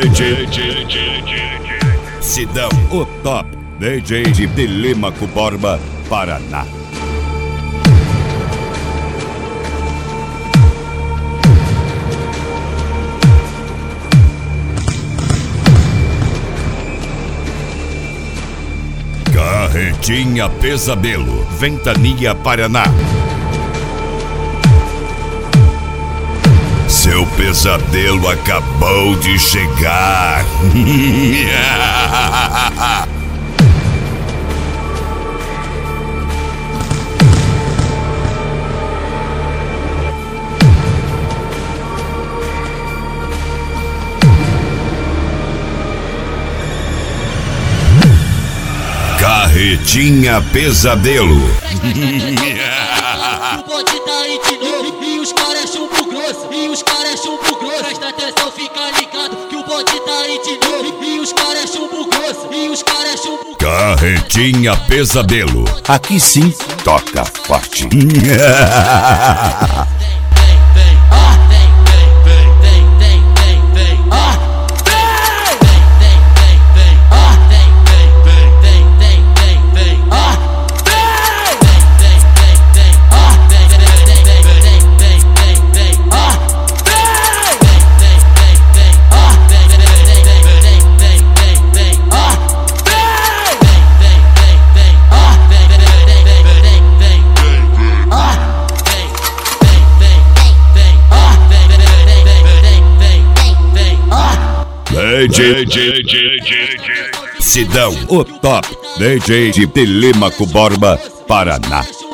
Sidão, o top DJ de Telêmaco Borba, Paraná. Carretinha Pesadelo, Ventania, Paraná. Seu pesadelo acabou de chegar. Carretinha Pesadelo. O bonde tá aí de novo e os caras é chumbo grosso, Presta atenção, fica ligado que o bonde tá aí de novo e os caras é chumbo grosso, Carretinha Pesadelo. Aqui sim toca forte. Sidão, o top DJ de Telêmaco Borba, Paraná.